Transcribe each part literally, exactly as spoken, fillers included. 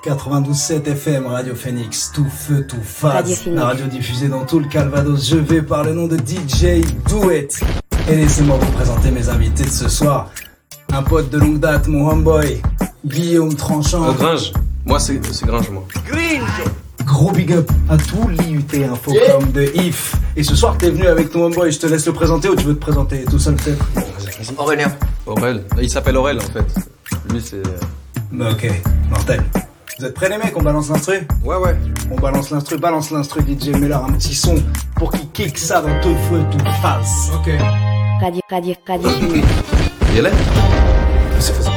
quatre-vingt-douze sept F M, Radio Phoenix, tout feu, tout face. La radio diffusée dans tout le Calvados. Je vais par le nom de D J Do It. Et laissez-moi vous présenter mes invités de ce soir. Un pote de longue date, mon homeboy, Guillaume Tranchant. Euh, Gringe. Moi, c'est, c'est Gringe, moi. Gringe. Gros big up à tout l'I U T Infocom yeah. de I F. Et ce soir, t'es venu avec ton homeboy. Je te laisse le présenter ou tu veux te présenter tout seul, peut-être? Aurélien. Aurel. Il s'appelle Aurel, en fait. Lui, c'est... Bah, ok. Mortel. Vous êtes prêts, les mecs? On balance l'instru? Ouais, ouais. On balance l'instru. Balance l'instru, D J. Mets-leur un petit son pour qu'ils kick ça dans tout feu, tout face. Ok. Radio, radio, radio. Il est là? C'est faisant.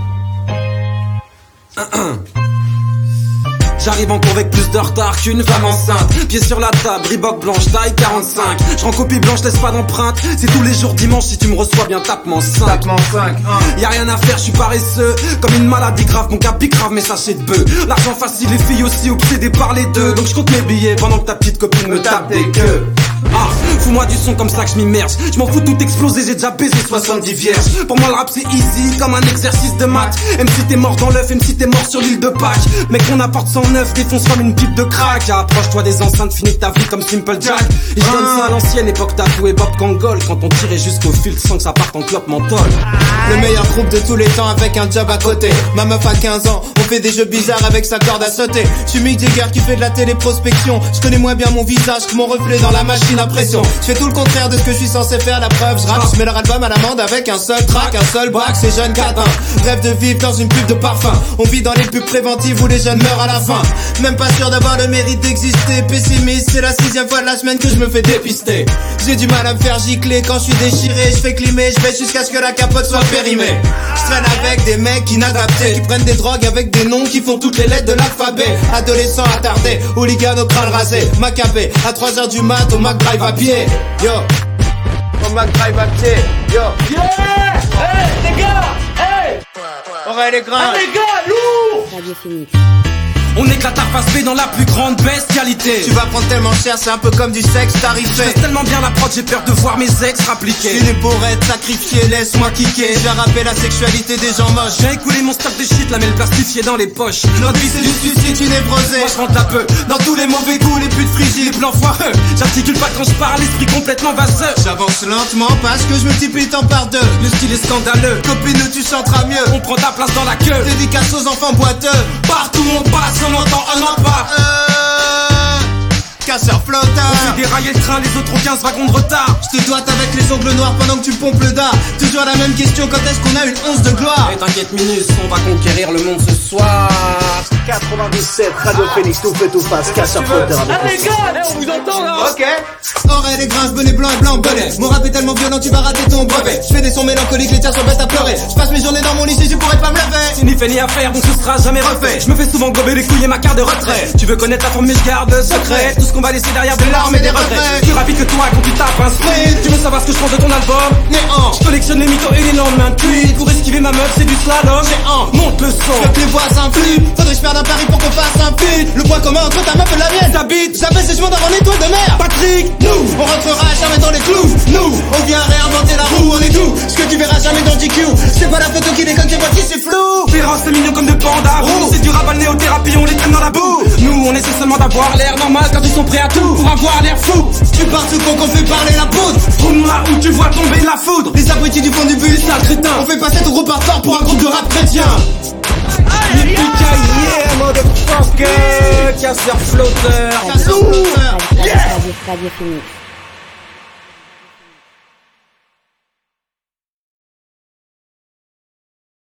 J'arrive en cours avec plus de retard qu'une femme enceinte. Pieds sur la table, Reebok blanche, taille quarante-cinq. Je rends copie blanche, laisse pas d'empreinte. C'est tous les jours dimanche, si tu me reçois bien tape-moi cinq. Tape-moi cinq, hein. Y'a rien à faire, je suis paresseux. Comme une maladie grave, mon cap pique grave, mais sachez de bœuf. L'argent facile, les filles aussi obsédées par les deux. Donc je compte mes billets pendant que ta petite copine me tape des queues. Ah, fous-moi du son comme ça que je m'immerge. Je m'en fous de tout exploser, j'ai déjà baisé soixante-dix vierges. Pour moi le rap c'est easy, comme un exercice de maths. Même si t'es mort dans l'œuf, même si t'es mort sur l'île de Pâques. Mec on apporte cent neuf, défonce comme une pipe de crack. Approche-toi des enceintes, finis ta vie comme Simple Jack. Et je donne ça à l'ancienne époque tatoué Bob Kangol. Quand on tirait jusqu'au filtre sans que ça parte en clope menthol. Le meilleur groupe de tous les temps avec un job à côté. Ma meuf a quinze ans, on fait des jeux bizarres avec sa corde à sauter. J'suis Mick Jagger qui fait de la téléprospection. Je connais moins bien mon visage que mon reflet dans la machine à pression. Je fais tout le contraire de ce que je suis censé faire, la preuve je rappe. Je mets leur album à l'amende avec un seul track, un seul braque, ces jeunes catins rêve de vivre dans une pub de parfum. On vit dans les pubs préventives où les jeunes meurent à la fin. Même pas sûr d'avoir le mérite d'exister. Pessimiste, c'est la sixième fois de la semaine que je me fais dépister. J'ai du mal à me faire gicler quand je suis déchiré. Je fais climer, je vais jusqu'à ce que la capote soit périmée. Je traîne avec des mecs inadaptés qui prennent des drogues avec des noms qui font toutes les lettres de l'alphabet. Adolescents attardés, hooligans au crâne rasé. Macabé, à trois heures du mat au Mac Drive à pied. Yo, au Mac Drive à pied. Yo, yeah, hey les gars, hey, Aurel les grands, hey les gars, lourd. Radio Phoenix. On éclate la face B dans la plus grande bestialité. Tu vas prendre tellement cher, c'est un peu comme du sexe tarifé. Je tellement bien la prod, j'ai peur de voir mes ex rappliquer. Fini pour être sacrifié, laisse-moi kicker. J'ai rappelé la sexualité des gens moches. J'ai écoulé mon stock de shit, la mêle plastifiée dans les poches. Notre vie c'est du suicide, tu névrosé. Moi je rentre un peu dans tous les mauvais goûts, les putes frigides, les plans foireux. J'articule pas quand je parle, l'esprit complètement vaseux. J'avance lentement parce que je multiplie temps par deux. Le style est scandaleux, copine tu chanteras mieux. On prend ta place dans la queue. Dédicace aux enfants boiteux. Partout on passe, on entend un an pas. Euh... Casseur flotteur. On fait dérailler le train, les autres ont quinze wagons de retard. Je te doite avec les ongles noirs pendant que tu pompes le dard. Toujours la même question, quand est-ce qu'on a une once de gloire? Et t'inquiète Minus, on va conquérir le monde ce soir. quatre-vingt-dix sept, Radio Phoenix, tout fait tout face, casseur flotteur avec Ah les gars, on vous entend là. Ok. Aurel les grinces, bonnet blanc et blanc bonnet. Mon rap est tellement violent, tu vas rater ton brevet. Je fais des sons mélancoliques, les tiens sont bêtes à pleurer. Je passe mes journées dans mon lycée, je pourrais pas me lever. C'est ni fait ni à faire, donc ce sera jamais refait. Je me fais souvent gober les couilles et ma carte de retrait. Tu veux connaître la forme, mais je garde secret. Tout ce qu'on va laisser derrière des larmes et des regrets. Plus rapide que toi quand tu tapes un sprint. Tu veux savoir ce que je pense de ton album? Néant. Je collectionne les mythos et les lendemains de tweet. Pour esquiver ma meuf, c'est du slalom. Géant. Monte le son. Je que les voisins flux. Faudrait que je perde un pari pour qu'on fasse un feat. Le point commun entre ta meuf et la mienne, ça bite. Jamais c'est je m'en dans l'étoile de mer. Patrick, nous, on rentrera jamais dans les clous. Nous, on vient réinventer la roue, on est tout. Ce que tu verras jamais dans G Q. C'est pas la photo qui déconne, c'est moi qui c'est flou. Féroce, c'est mignon comme de panda roux. C'est du rap à néothérapie, on les traîne dans la boue. Nous, on essaie seulement d'avoir l'air normal quand ils sont prêts à tout. Pour avoir l'air fou. Tu pars tout con qu'on fait parler la poudre. Trouve-moi où tu vois tomber la foudre. Les abrutis du fond du bus, sale crétin. On fait passer ton groupe hardcore pour un groupe de rap chrétien. Yeah, motherfucker. Casseur flotteur. Casseur flotteur. Radio, radio, radio Phoenix.